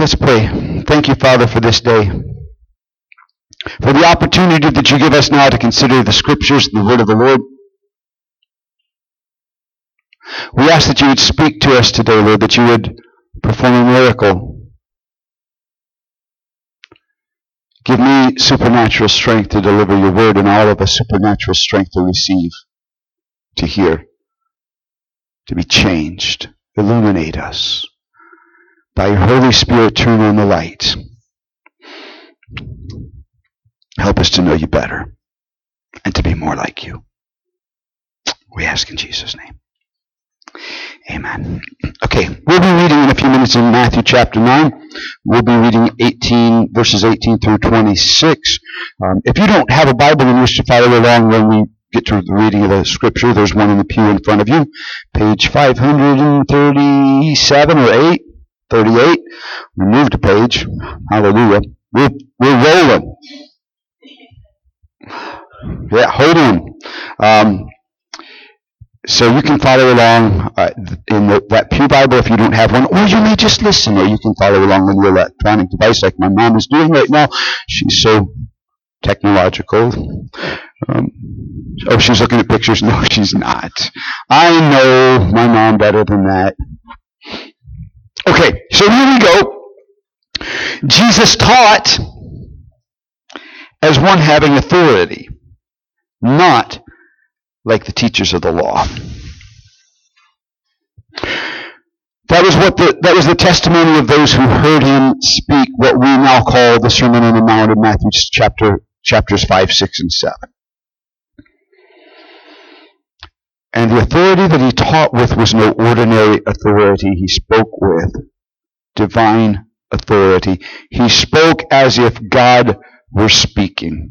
Let's pray. Thank you, Father, for this day, for the opportunity that you give us now to consider the Scriptures, the Word of the Lord. We ask that you would speak to us today, Lord, that you would perform a miracle. Give me supernatural strength to deliver your word, and all of us supernatural strength to receive, to hear, to be changed. Illuminate us. By your Holy Spirit, turn on the light. Help us to know you better and to be more like you. We ask in Jesus' name. Amen. Okay, we'll be reading in a few minutes in Matthew chapter 9. We'll be reading verses 18 through 26. If you don't have a Bible and wish to follow along when we get to the reading of the Scripture, there's one in the pew in front of you, page 537 or 8, 38. We moved a page. Hallelujah. We're rolling. Yeah, hold on. So you can follow along in that pew Bible if you don't have one, or you may just listen, or you can follow along on your electronic device like my mom is doing right now. She's so technological. She's looking at pictures. No, she's not. I know my mom better than that. Okay, so here we go. Jesus taught as one having authority, not like the teachers of the law. That was the testimony of those who heard him speak what we now call the Sermon on the Mount in Matthew chapters 5, 6, and 7. And the authority that he taught with was no ordinary authority. He spoke with divine authority. He spoke as if God were speaking.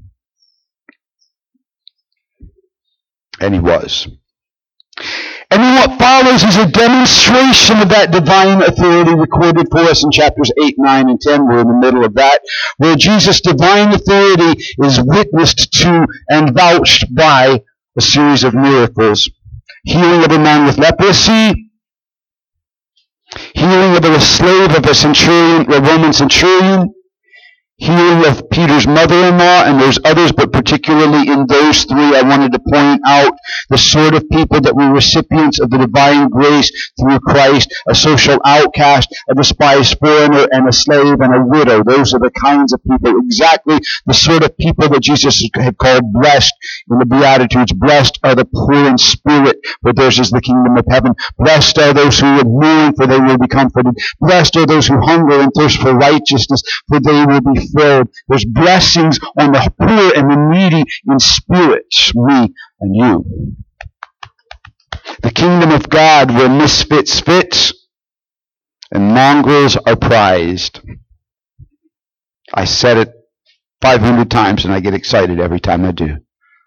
And he was. And then what follows is a demonstration of that divine authority recorded for us in chapters 8, 9, and 10. We're in the middle of that, where Jesus' divine authority is witnessed to and vouched by a series of miracles. Healing of a man with leprosy, healing of a slave of a Roman centurion, healing of Peter's mother-in-law, and there's others, but particularly in those three, I wanted to point out the sort of people that were recipients of the divine grace through Christ: a social outcast, a despised foreigner, and a slave and a widow. Those are the kinds of people, exactly the sort of people that Jesus had called blessed in the Beatitudes. Blessed are the poor in spirit, for theirs is the kingdom of heaven. Blessed are those who would mourn, for they will be comforted. Blessed are those who hunger and thirst for righteousness, for they will be filled. There's blessings on the poor and the needy in spirit, me and you. The kingdom of God, where misfits fit and mongrels are prized. I said it 500 times and I get excited every time I do.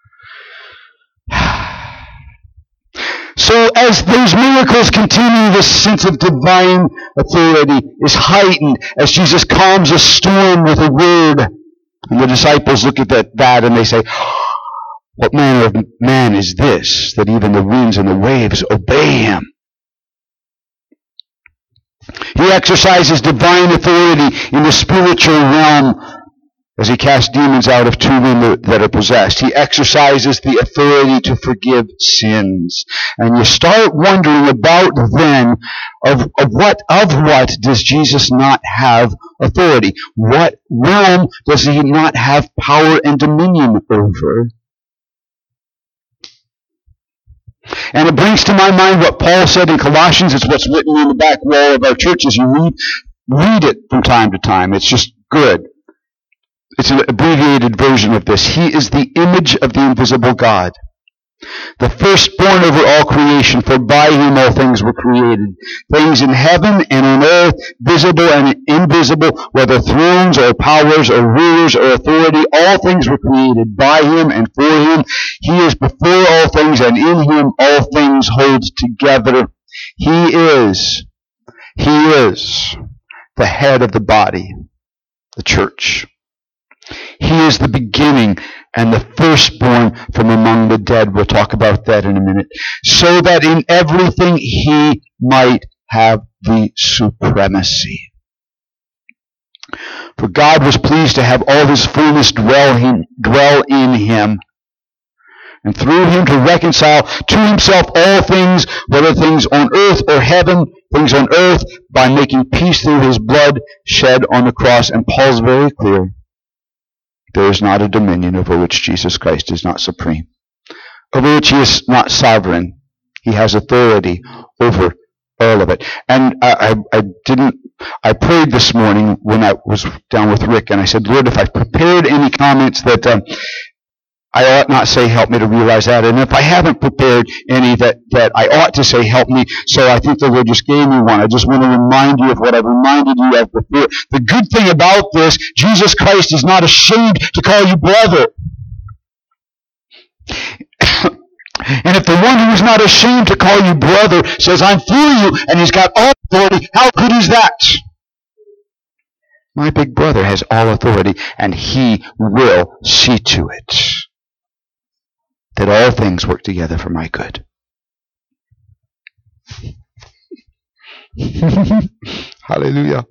So as those miracles continue, this sense of divine authority is heightened as Jesus calms a storm with a word. And the disciples look at that and they say, "What manner of man is this, that even the winds and the waves obey him?" He exercises divine authority in the spiritual realm as he casts demons out of two women that are possessed. He exercises the authority to forgive sins. And you start wondering about then, of what does Jesus not have authority? What realm does he not have power and dominion over? And it brings to my mind what Paul said in Colossians. It's what's written on the back wall of our churches. You read it from time to time. It's just good. It's an abbreviated version of this. He is the image of the invisible God, the firstborn over all creation, for by him all things were created, things in heaven and on earth, visible and invisible, whether thrones or powers or rulers or authority. All things were created by him and for him. He is before all things, and in him all things hold together. He is the head of the body, the church. He is the beginning and the firstborn from among the dead. We'll talk about that in a minute. So that in everything he might have the supremacy. For God was pleased to have all his fullness dwell in him, and through him to reconcile to himself all things, whether things on earth or heaven, things on earth, by making peace through his blood shed on the cross. And Paul's very clear. There is not a dominion over which Jesus Christ is not supreme, over which he is not sovereign. He has authority over all of it. And I prayed this morning when I was down with Rick, and I said, Lord, if I prepared any comments that I ought not say, help me to realize that. And if I haven't prepared any that I ought to say, help me. So I think the Lord just gave me one. I just want to remind you of what I've reminded you of before. The good thing about this, Jesus Christ is not ashamed to call you brother. And if the one who is not ashamed to call you brother says, I'm for you, and he's got all authority, how good is that? My big brother has all authority, and he will see to it that all things work together for my good. Hallelujah.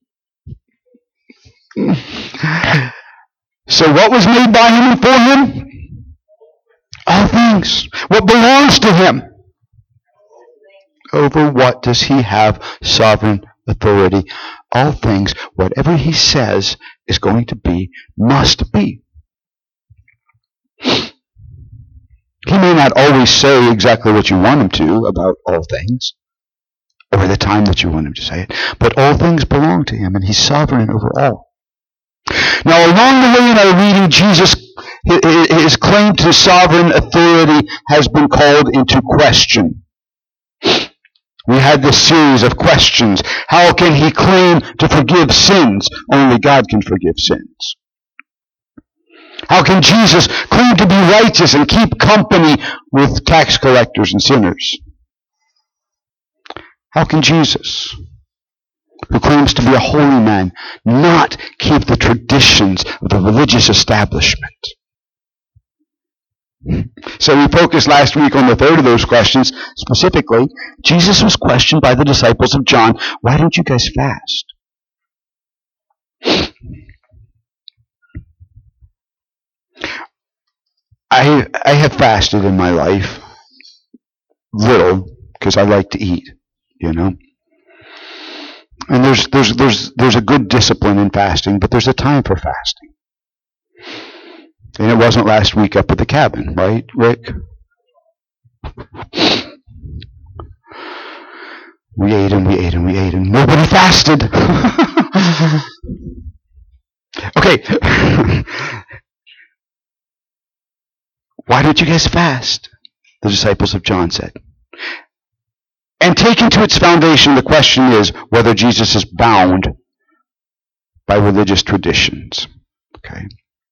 So what was made by him and for him? All things. What belongs to him? Over what does he have sovereign authority? All things. Whatever he says is going to be, must be. He may not always say exactly what you want him to about all things, or the time that you want him to say it, but all things belong to him, and he's sovereign over all. Now, along the way in our reading, Jesus, his claim to sovereign authority has been called into question. We had this series of questions. How can he claim to forgive sins? Only God can forgive sins. How can Jesus claim to be righteous and keep company with tax collectors and sinners? How can Jesus, who claims to be a holy man, not keep the traditions of the religious establishment? So we focused last week on the third of those questions. Specifically, Jesus was questioned by the disciples of John, why don't you guys fast? I have fasted in my life, little, because I like to eat, you know. And there's a good discipline in fasting, but there's a time for fasting. And it wasn't last week up at the cabin, right, Rick? We ate and we ate and we ate and nobody fasted. Okay. Why don't you guys fast? The disciples of John said. And taken to its foundation, the question is whether Jesus is bound by religious traditions. Okay.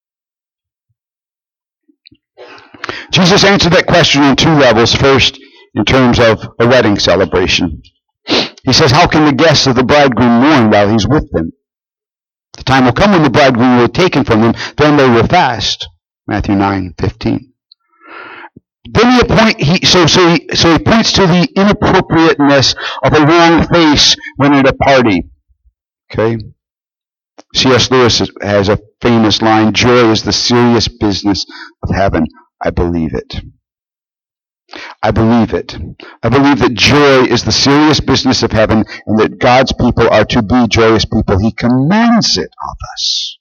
Jesus answered that question on two levels. First, in terms of a wedding celebration. He says, how can the guests of the bridegroom mourn while he's with them? The time will come when the bridegroom will be taken from them, then they will fast. Matthew 9:15. Then he points to the inappropriateness of a long face when at a party. Okay? C.S. Lewis has a famous line, joy is the serious business of heaven. I believe it. I believe it. I believe that joy is the serious business of heaven and that God's people are to be joyous people. He commands it of us.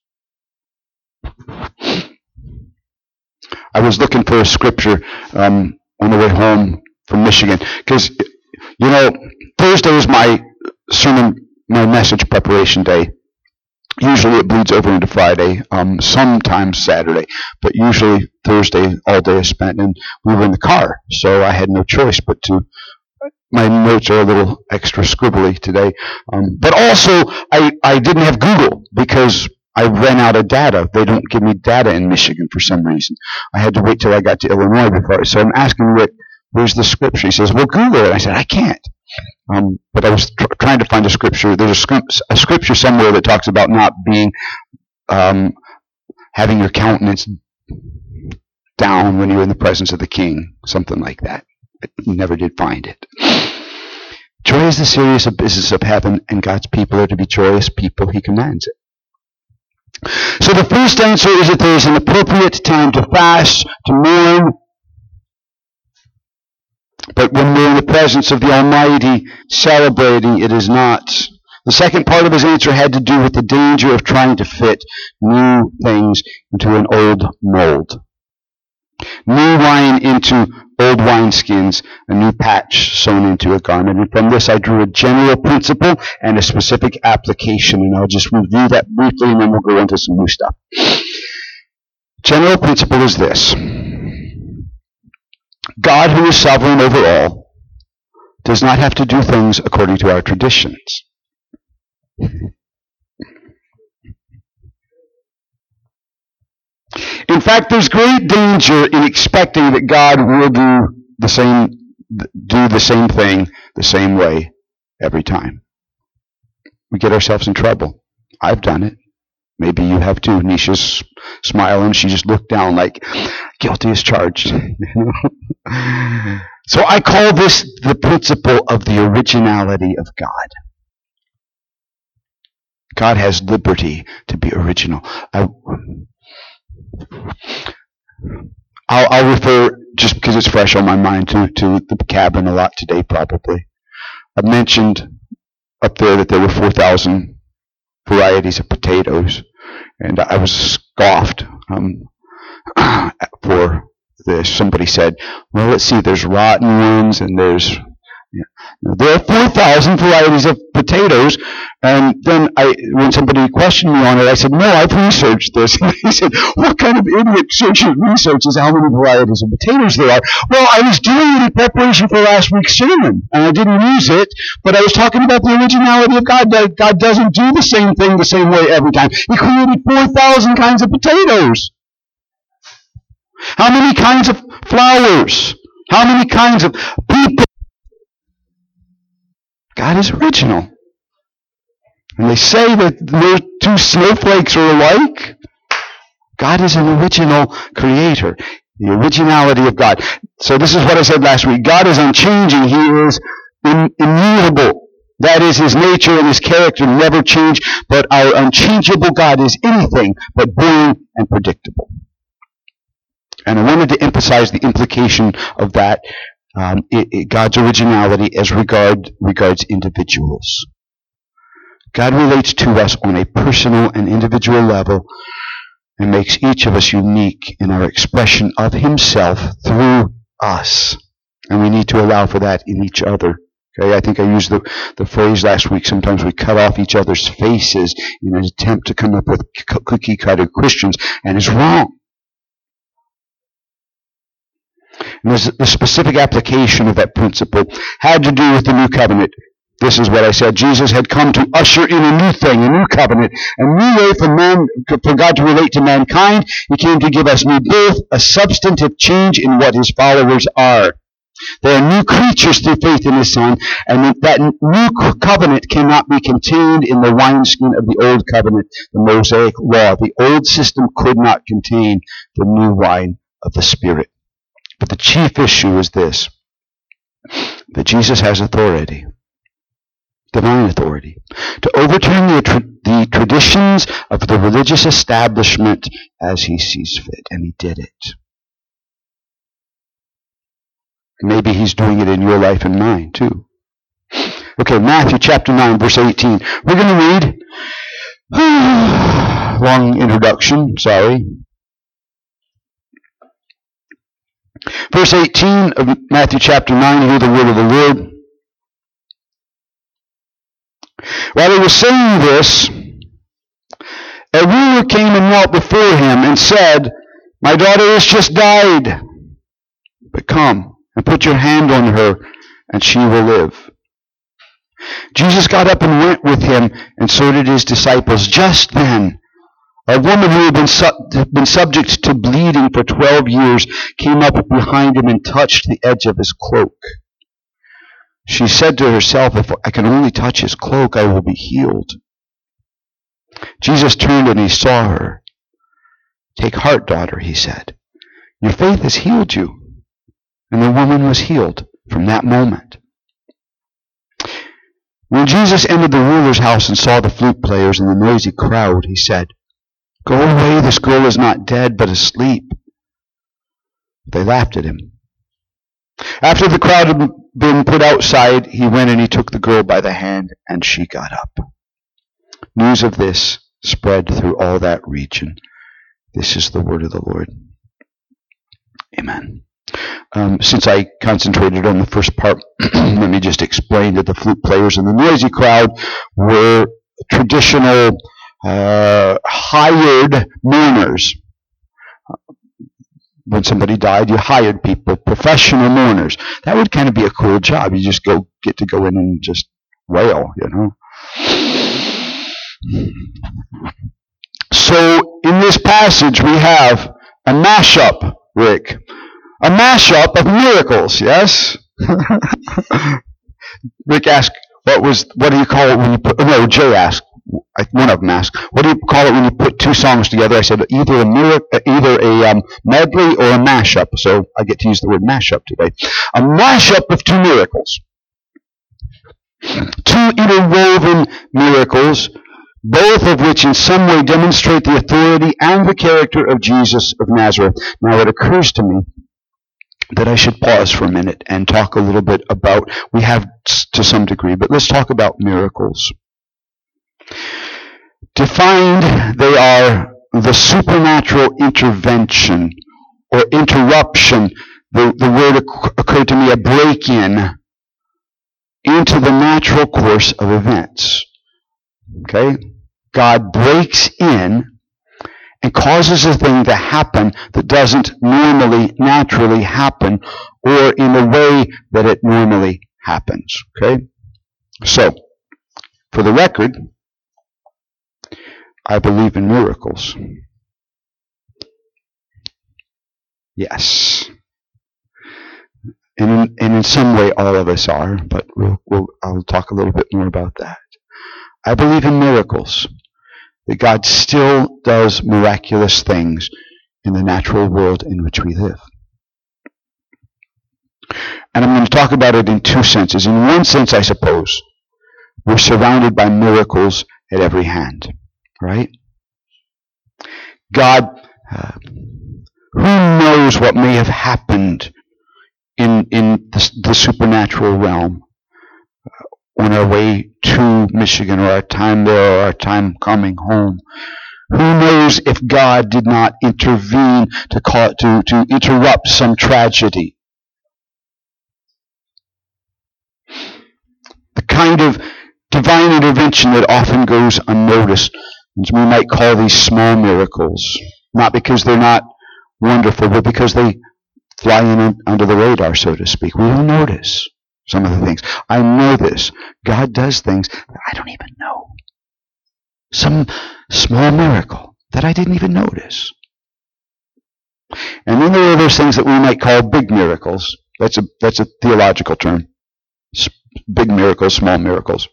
I was looking for a scripture on the way home from Michigan because, you know, Thursday is my message preparation day. Usually it bleeds over into Friday, sometimes Saturday, but usually Thursday all day is spent, and we were in the car, so I had no choice but to. My notes are a little extra scribbly today, but also I didn't have Google because I ran out of data. They don't give me data in Michigan for some reason. I had to wait till I got to Illinois before. So I'm asking Rick, where's the scripture? He says, well, Google it. I said, I can't. But I was trying to find a scripture. There's a scripture somewhere that talks about not being, having your countenance down when you're in the presence of the king. Something like that. I never did find it. Joy is the serious business of heaven, and God's people are to be joyous people. He commands it. So the first answer is that there is an appropriate time to fast, to mourn. But when we're in the presence of the Almighty celebrating, it is not. The second part of his answer had to do with the danger of trying to fit new things into an old mold. New wine into old wineskins, a new patch sewn into a garment. And from this I drew a general principle and a specific application. And I'll just review that briefly and then we'll go into some new stuff. General principle is this. God, who is sovereign over all, does not have to do things according to our traditions. In fact, there's great danger in expecting that God will do the same thing the same way every time. We get ourselves in trouble. I've done it. Maybe you have too. Nisha's smiling. She just looked down like, guilty as charged. So I call this the principle of the originality of God. God has liberty to be original. I'll refer, just because it's fresh on my mind, to the cabin a lot today probably. I mentioned up there that there were 4,000 varieties of potatoes, and I was scoffed for this. Somebody said, well, let's see, there's rotten ones, and there are 4,000 varieties of potatoes. And then when somebody questioned me on it, I said, no, I've researched this. And he said, what kind of idiot researches how many varieties of potatoes there are? Well, I was doing it in preparation for last week's sermon, and I didn't use it, but I was talking about the originality of God. That God doesn't do the same thing the same way every time. He created 4,000 kinds of potatoes. How many kinds of flowers? How many kinds of people? God is original. And they say that no two snowflakes are alike. God is an original creator. The originality of God. So this is what I said last week. God is unchanging. He is immutable. That is, his nature and his character never change. But our unchangeable God is anything but boring and predictable. And I wanted to emphasize the implication of that. God's originality as regards individuals. God relates to us on a personal and individual level and makes each of us unique in our expression of himself through us. And we need to allow for that in each other. Okay, I think I used the phrase last week, sometimes we cut off each other's faces in an attempt to come up with cookie-cutter Christians, and it's wrong. And the specific application of that principle had to do with the new covenant. This is what I said. Jesus had come to usher in a new thing, a new covenant, a new way for God to relate to mankind. He came to give us new birth, a substantive change in what his followers are. They are new creatures through faith in his Son, and that new covenant cannot be contained in the wineskin of the old covenant, the Mosaic law. The old system could not contain the new wine of the Spirit. But the chief issue is this, that Jesus has authority, divine authority, to overturn the traditions of the religious establishment as he sees fit, and he did it. Maybe he's doing it in your life and mine too. Okay, Matthew chapter 9, verse 18. We're going to read, long introduction, sorry. Verse 18 of Matthew chapter 9, hear the word of the Lord. While he was saying this, a ruler came and knelt before him and said, my daughter has just died, but come and put your hand on her, and she will live. Jesus got up and went with him, and so did his disciples. Just then, a woman who had been subject to bleeding for 12 years came up behind him and touched the edge of his cloak. She said to herself, if I can only touch his cloak, I will be healed. Jesus turned and he saw her. Take heart, daughter, he said. Your faith has healed you. And the woman was healed from that moment. When Jesus entered the ruler's house and saw the flute players and the noisy crowd, he said, Go away, this girl is not dead, but asleep. They laughed at him. After the crowd had been put outside, he went and he took the girl by the hand, and she got up. News of this spread through all that region. This is the word of the Lord. Amen. Since I concentrated on the first part, let me just explain that the flute players and the noisy crowd were traditional hired mourners. When somebody died, you hired people, professional mourners. That would kind of be a cool job. You just get to go in and just wail, you know. So in this passage we have a mashup, Rick. A mashup of miracles, yes? Rick asked, what do you call it when you put, no, Jay asked, one of them asked, what do you call it when you put two songs together? I said, either a medley or a mashup. So I get to use the word mashup today. A mashup of two miracles. Two interwoven miracles, both of which in some way demonstrate the authority and the character of Jesus of Nazareth. Now it occurs to me that I should pause for a minute and talk a little bit about, we have to some degree, but let's talk about miracles. Defined, they are the supernatural intervention or interruption. The word occurred to me, a break-in into the natural course of events. Okay? God breaks in and causes a thing to happen that doesn't normally, naturally happen, or in a way that it normally happens. Okay? So, for the record, I believe in miracles. Yes. And in some way all of us are, but I'll talk a little bit more about that. I believe in miracles. That God still does miraculous things in the natural world in which we live. And I'm going to talk about it in two senses. In one sense, I suppose, we're surrounded by miracles at every hand, right? God, who knows what may have happened in the supernatural realm on our way to Michigan, or our time there, or our time coming home. Who knows if God did not intervene to interrupt some tragedy? The kind of divine intervention that often goes unnoticed. And we might call these small miracles. Not because they're not wonderful, but because they fly in under the radar, so to speak. We don't notice some of the things. I know this. God does things that I don't even know. Some small miracle that I didn't even notice. And then there are those things that we might call big miracles. That's a theological term. Big miracles, small miracles.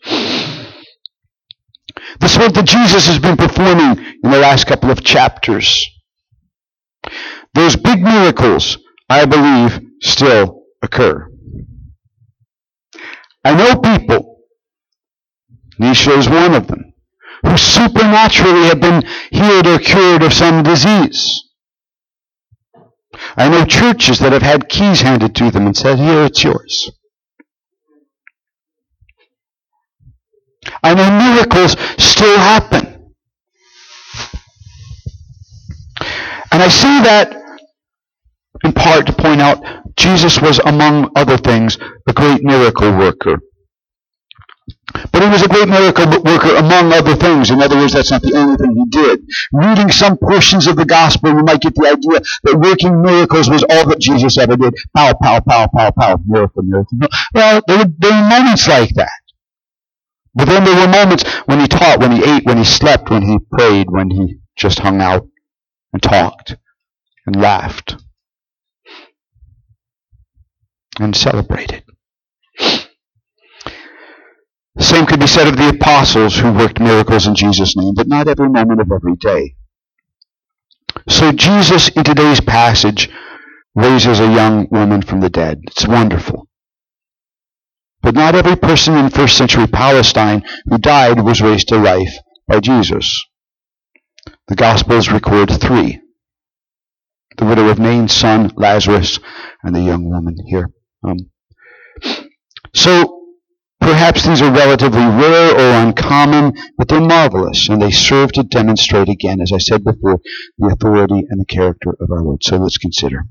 The sort that Jesus has been performing in the last couple of chapters. Those big miracles, I believe, still occur. I know people, Nisha is one of them, who supernaturally have been healed or cured of some disease. I know churches that have had keys handed to them and said, here, it's yours. I know miracles still happen. And I say that in part to point out Jesus was, among other things, a great miracle worker. But he was a great miracle worker among other things. In other words, that's not the only thing he did. Reading some portions of the gospel, we might get the idea that working miracles was all that Jesus ever did. Pow, pow, pow, pow, pow, miracle, miracle. Well, there were moments like that. But then there were moments when he taught, when he ate, when he slept, when he prayed, when he just hung out and talked and laughed and celebrated. The same could be said of the apostles who worked miracles in Jesus' name, but not every moment of every day. So Jesus, in today's passage, raises a young woman from the dead. It's wonderful. But not every person in first century Palestine who died was raised to life by Jesus. The Gospels record 3. The widow of Nain's son, Lazarus, and the young woman here. So perhaps these are relatively rare or uncommon, but they're marvelous, and they serve to demonstrate again, as I said before, the authority and the character of our Lord. So let's consider.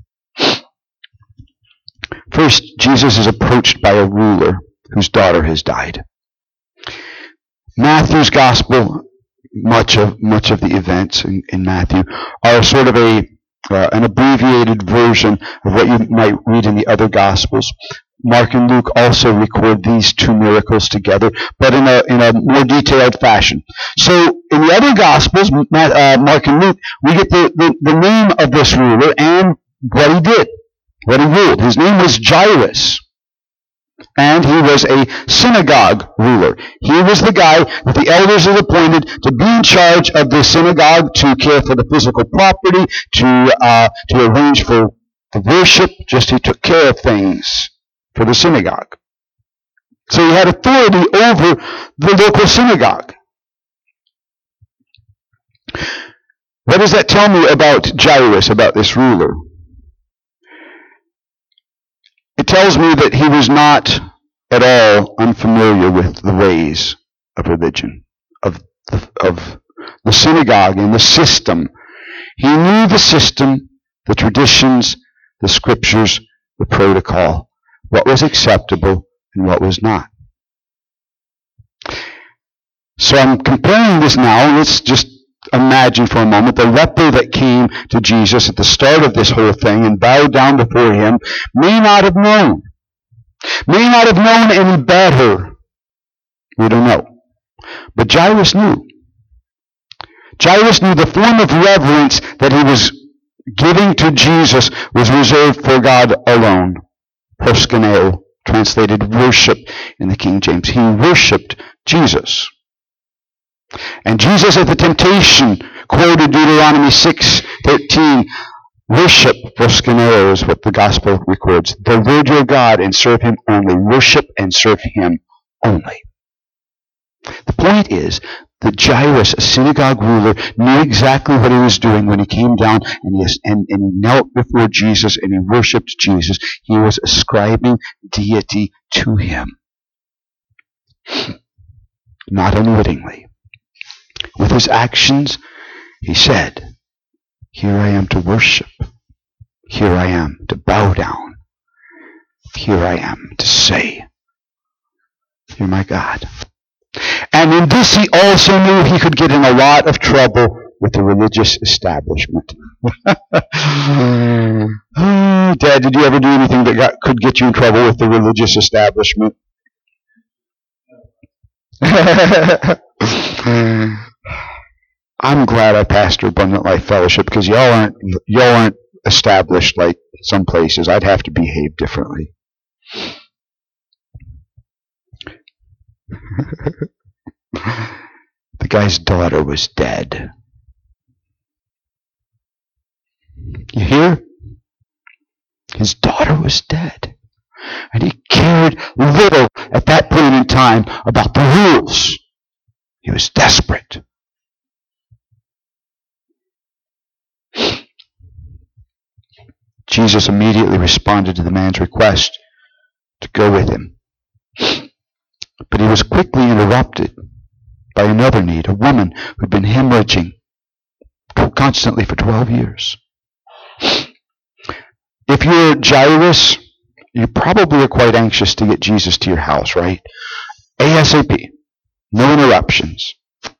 First, Jesus is approached by a ruler whose daughter has died. Matthew's Gospel, much of the events in Matthew, are sort of an abbreviated version of what you might read in the other Gospels. Mark and Luke also record these 2 miracles together, but in a more detailed fashion. So in the other Gospels, Mark and Luke, we get the name of this ruler and what he did, what he ruled. His name was Jairus, and he was a synagogue ruler. He was the guy that the elders had appointed to be in charge of the synagogue, to care for the physical property, to arrange for the worship. Just he took care of things for the synagogue. So he had authority over the local synagogue. What does that tell me about Jairus, about this ruler? It tells me that he was not at all unfamiliar with the ways of religion, of the synagogue and the system. He knew the system, the traditions, the scriptures, the protocol, what was acceptable and what was not. So I'm comparing this now. Let's just imagine for a moment the leper that came to Jesus at the start of this whole thing and bowed down before him may not have known any better. We don't know. But Jairus knew. Jairus knew the form of reverence that he was giving to Jesus was reserved for God alone. Proskuneo, translated worship in the King James. He worshipped Jesus. And Jesus at the temptation quoted Deuteronomy 6:13. Worship, proskuneo, is what the Gospel records. The Lord your God, and serve him only. Worship and serve him only. The point is that Jairus, a synagogue ruler, knew exactly what he was doing when he came down and he knelt before Jesus and he worshipped Jesus. He was ascribing deity to him. Not unwittingly. With his actions, he said, here I am to worship. Here I am to bow down. Here I am to say, you're my God. And in this he also knew he could get in a lot of trouble with the religious establishment. Dad, did you ever do anything that could get you in trouble with the religious establishment? I'm glad I pastor Abundant Life Fellowship because y'all aren't established like some places. I'd have to behave differently. The guy's daughter was dead. You hear? His daughter was dead. And he cared little at that point in time about the rules. He was desperate. Jesus immediately responded to the man's request to go with him. But he was quickly interrupted by another need, a woman who'd been hemorrhaging constantly for 12 years. If you're Jairus, you probably are quite anxious to get Jesus to your house, right? ASAP. No interruptions.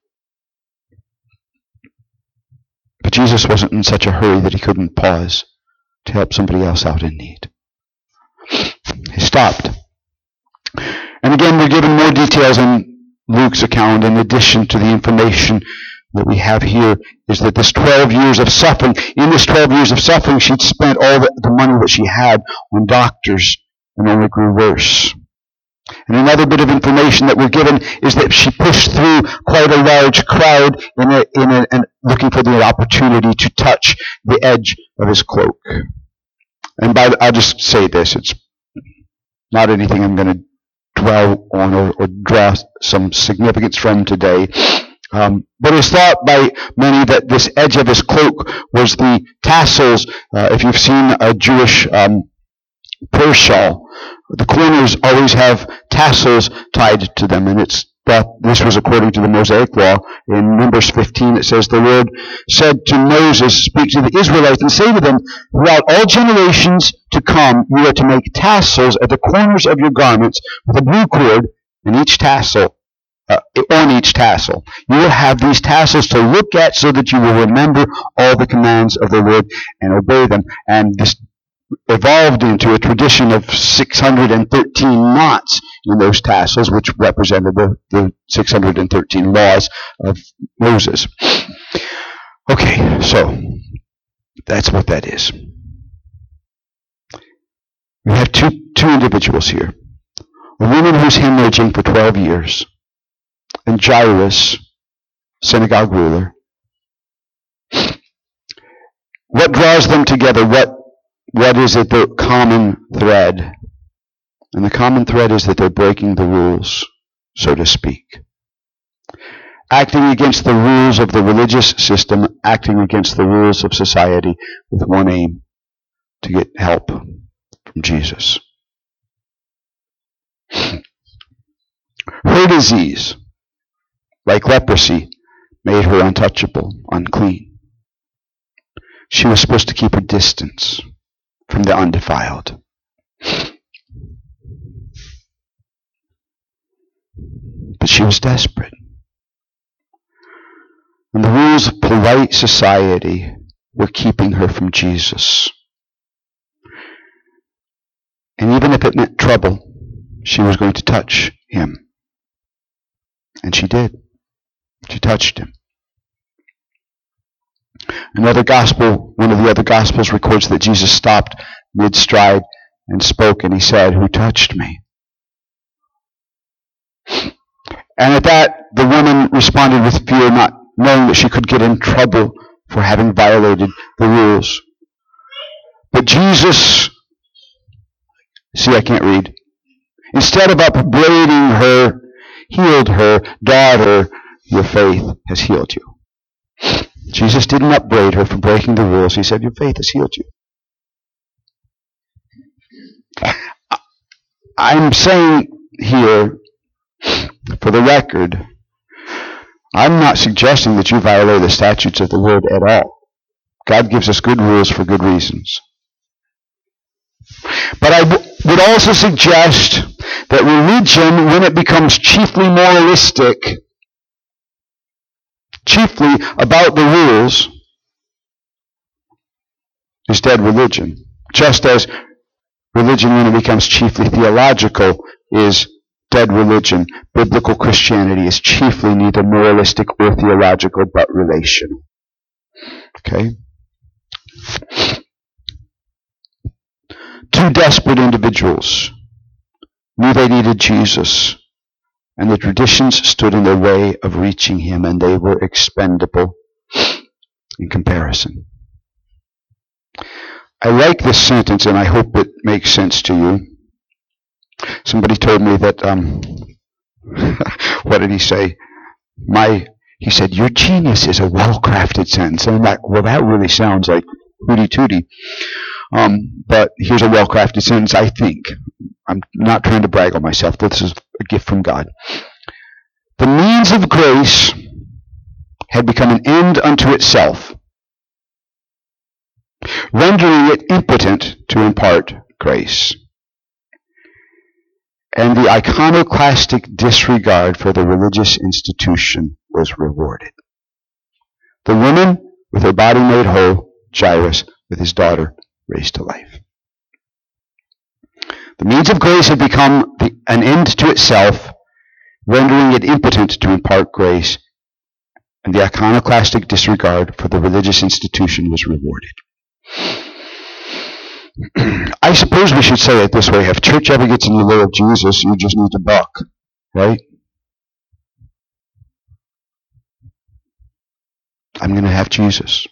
But Jesus wasn't in such a hurry that he couldn't pause to help somebody else out in need. He stopped. And again, we're given more details in Luke's account in addition to the information that we have here is that this 12 years of suffering, in this 12 years of suffering, she'd spent all the money that she had on doctors and only grew worse. And another bit of information that we're given is that she pushed through quite a large crowd in looking for the opportunity to touch the edge of his cloak. And I'll just say this, it's not anything I'm going to dwell on or draw some significance from today. But it's thought by many that this edge of his cloak was the tassels. If you've seen a Jewish prayer shawl, the corners always have tassels tied to them, and it's thought this was according to the Mosaic law. In Numbers 15, it says, "The Lord said to Moses, speak to the Israelites, and say to them, throughout all generations to come, you are to make tassels at the corners of your garments with a blue cord in each tassel." On each tassel. You will have these tassels to look at so that you will remember all the commands of the Lord and obey them. And this evolved into a tradition of 613 knots in those tassels, which represented the 613 laws of Moses. Okay, so that's what that is. We have two individuals here. A woman who's hemorrhaging for 12 years. And Jairus, synagogue ruler. What draws them together? What is it, the common thread? And the common thread is that they're breaking the rules, so to speak. Acting against the rules of the religious system, acting against the rules of society with one aim, to get help from Jesus. Her disease, like leprosy, made her untouchable, unclean. She was supposed to keep her distance from the undefiled. But she was desperate. And the rules of polite society were keeping her from Jesus. And even if it meant trouble, she was going to touch him. And she did. She touched him. One of the other Gospels records that Jesus stopped mid-stride and spoke, and he said, "Who touched me?" And at that, the woman responded with fear, not knowing that she could get in trouble for having violated the rules. But Jesus, I can't read. Instead of upbraiding her, healed her. "Daughter, your faith has healed you." Jesus didn't upbraid her for breaking the rules. He said, "Your faith has healed you." I'm saying here, for the record, I'm not suggesting that you violate the statutes of the Lord at all. God gives us good rules for good reasons. But I would also suggest that religion, when it becomes chiefly moralistic, chiefly about the rules, is dead religion. Just as religion, when it becomes chiefly theological, is dead religion. Biblical Christianity is chiefly neither moralistic or theological, but relational. Okay? Two desperate individuals knew they needed Jesus, and the traditions stood in their way of reaching him, and they were expendable in comparison. I like this sentence, and I hope it makes sense to you. Somebody told me that, what did he say? He said, "Your genius is a well-crafted sentence." And I'm like, well, that really sounds like hooty-tooty. But here's a well-crafted sentence, I think. I'm not trying to brag on myself. This is a gift from God. The means of grace had become an end unto itself, rendering it impotent to impart grace. And the iconoclastic disregard for the religious institution was rewarded. The woman with her body made whole, Jairus with his daughter raised to life. The means of grace had become an end to itself, rendering it impotent to impart grace, and the iconoclastic disregard for the religious institution was rewarded. I suppose we should say it this way: if church ever gets in the way of Jesus, you just need to buck, right? I'm going to have Jesus.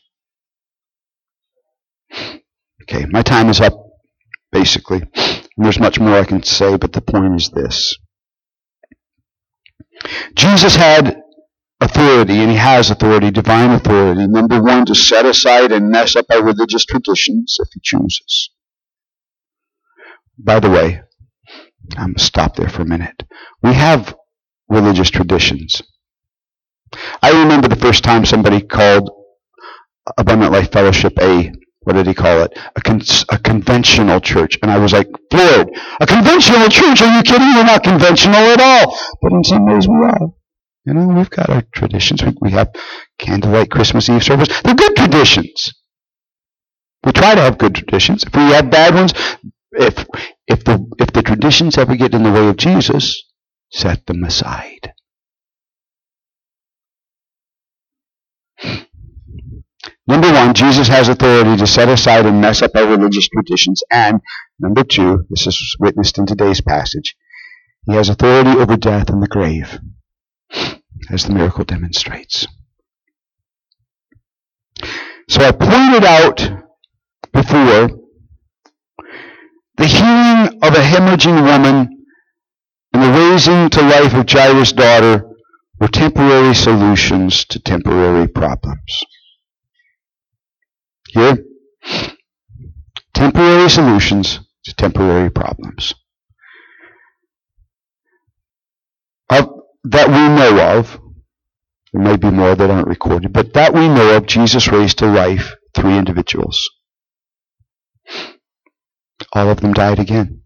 Okay, my time is up, basically. And there's much more I can say, but the point is this. Jesus had authority, and he has authority, divine authority. Number one, to set aside and mess up our religious traditions if he chooses. By the way, I'm going to stop there for a minute. We have religious traditions. I remember the first time somebody called Abundant Life Fellowship what did he call it? A conventional church. And I was like, Lord, a conventional church? Are you kidding? We're not conventional at all. But in some ways we are. You know, we've got our traditions. We have candlelight Christmas Eve service. They're good traditions. We try to have good traditions. If we have bad ones, if the traditions ever get in the way of Jesus, set them aside. Number one, Jesus has authority to set aside and mess up our religious traditions. And number two, this is witnessed in today's passage, he has authority over death and the grave, as the miracle demonstrates. So I pointed out before, the healing of a hemorrhaging woman and the raising to life of Jairus' daughter were temporary solutions to temporary problems. Here, temporary solutions to temporary problems. That we know of, there may be more that aren't recorded, but that we know of, Jesus raised to life 3 individuals. All of them died again.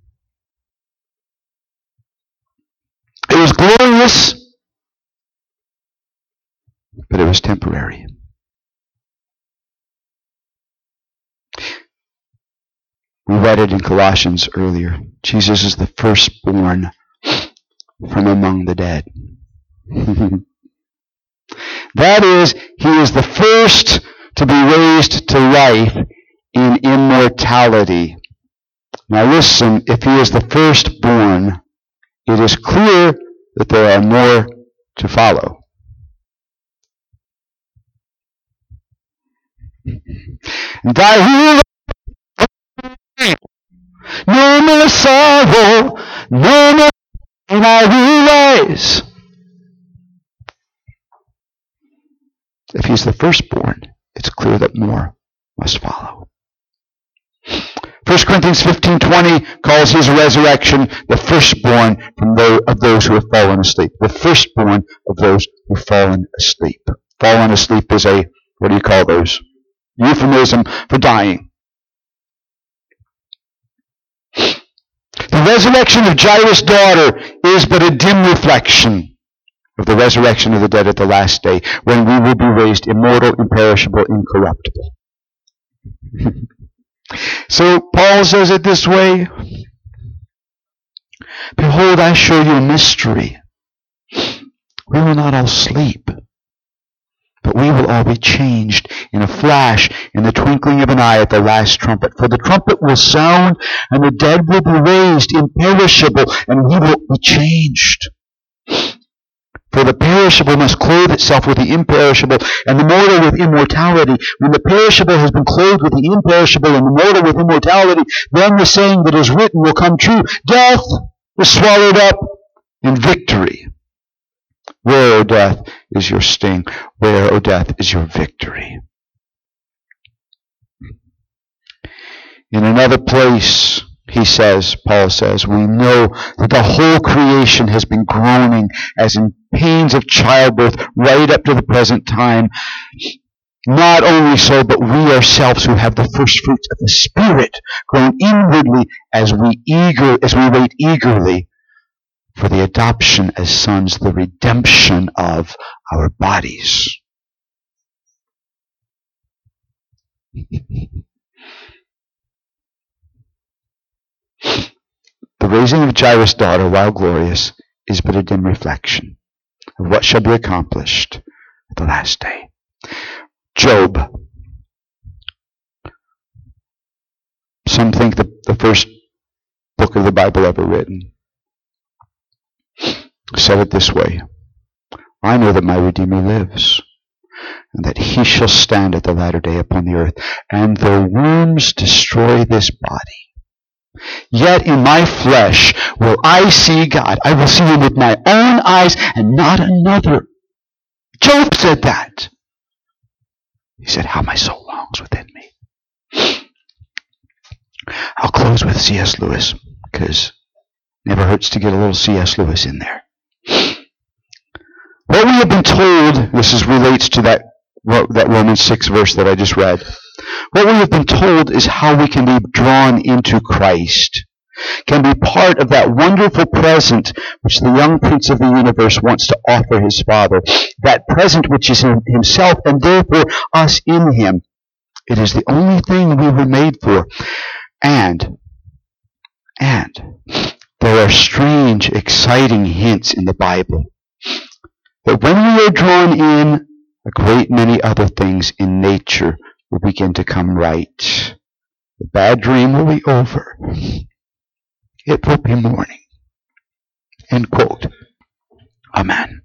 It was glorious, but it was temporary. We read it in Colossians earlier. Jesus is the firstborn from among the dead. That is, he is the first to be raised to life in immortality. Now listen, if he is the firstborn, it is clear that there are more to follow. And I no more sorrow, no more, and I realize if he's the firstborn, it's clear that more must follow. 1 Corinthians 15:20 calls his resurrection the firstborn of those who have fallen asleep. The firstborn of those who have fallen asleep. Fallen asleep is a, what do you call those? Euphemism for dying. The resurrection of Jairus' daughter is but a dim reflection of the resurrection of the dead at the last day, when we will be raised immortal, imperishable, incorruptible. So Paul says it this way, behold, I show you a mystery. We will not all sleep, but we will all be changed in a flash, in the twinkling of an eye at the last trumpet. For the trumpet will sound, and the dead will be raised imperishable, and we will be changed. For the perishable must clothe itself with the imperishable, and the mortal with immortality. When the perishable has been clothed with the imperishable, and the mortal with immortality, then the saying that is written will come true. Death is swallowed up in victory. Where, O death, is your sting? Where, O death, is your victory? In another place, Paul says, we know that the whole creation has been groaning as in pains of childbirth right up to the present time. Not only so, but we ourselves who have the first fruits of the Spirit groan inwardly as we wait eagerly for the adoption as sons, the redemption of our bodies. The raising of Jairus' daughter, while glorious, is but a dim reflection of what shall be accomplished at the last day. Job. Some think the first book of the Bible ever written. Said it this way, I know that my Redeemer lives, and that he shall stand at the latter day upon the earth, and though worms destroy this body, yet in my flesh will I see God. I will see him with my own eyes and not another. Job said that. He said, how my soul longs within me. I'll close with C.S. Lewis, because it never hurts to get a little C.S. Lewis in there. What we have been told, relates to that Romans 6 verse that I just read. What we have been told is how we can be drawn into Christ, can be part of that wonderful present which the young Prince of the universe wants to offer his Father, that present which is in himself and therefore us in him. It is the only thing we were made for. And there are strange, exciting hints in the Bible that when we are drawn in, a great many other things in nature will begin to come right. The bad dream will be over. It will be morning. End quote. Amen.